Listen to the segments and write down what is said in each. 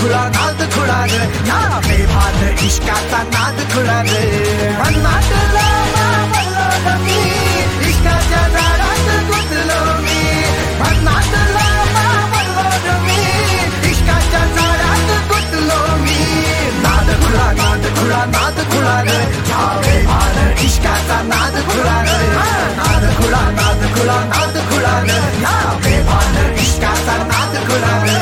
नाद खुळा रे या बेभान इश्काचा नाद खुळा रे नादला मावळलो मी इश्काच्या दारात गुंतलो मी नादला मावळलो मी इश्काच्या दारात गुंतलो मी नाद खुळा नाद खुळा रे या बेभान इश्काचा नाद खुळा रे नाद खुळा रे या बेभान इश्काचा नाद खुळा रे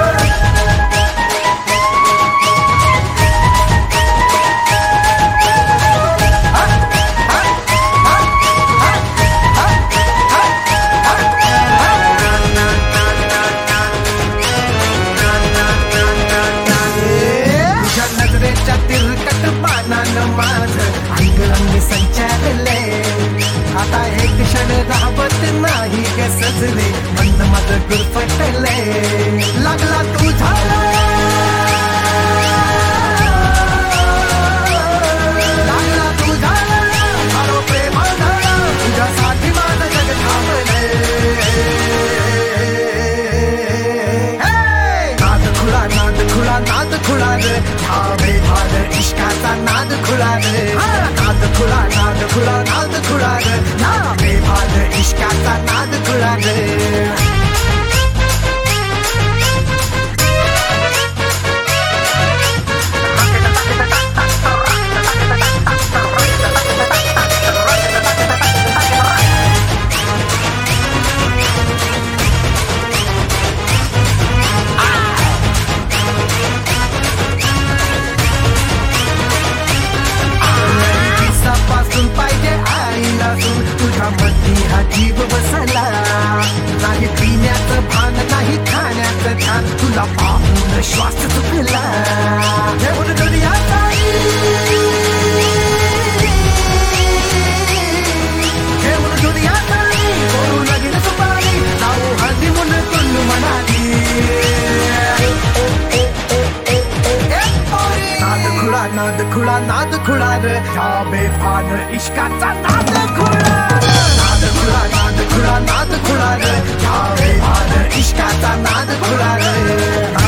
तिरकट पानानं माझं अंग संचारले आता एक क्षण राहत नाही ग सजले मन माझं गुरफटले लागला तुझा मारो प्रेमाला तुझ्यासाठी माझं जग थांबले नाद खुळा रे हा बेभान इश्काचा नाद खुळा रे नाद खुळा रे या बेभान इश्काचा नाद खुळा रे पाहिजे आईला तुझ्या मध्ये हा जीव बसला नाही पिण्याचं भान नाही खाण्याचं ध्यान तुला पाहून श्वास चुकला घेऊन दुनियाचा करू लगीन सुपारी जाऊ हनीमून कुल्लू मनाली नाद खुळा रे या बेभान इश्काचा नाद खुळा रे या बेभान इश्काचा नाद खुळा रे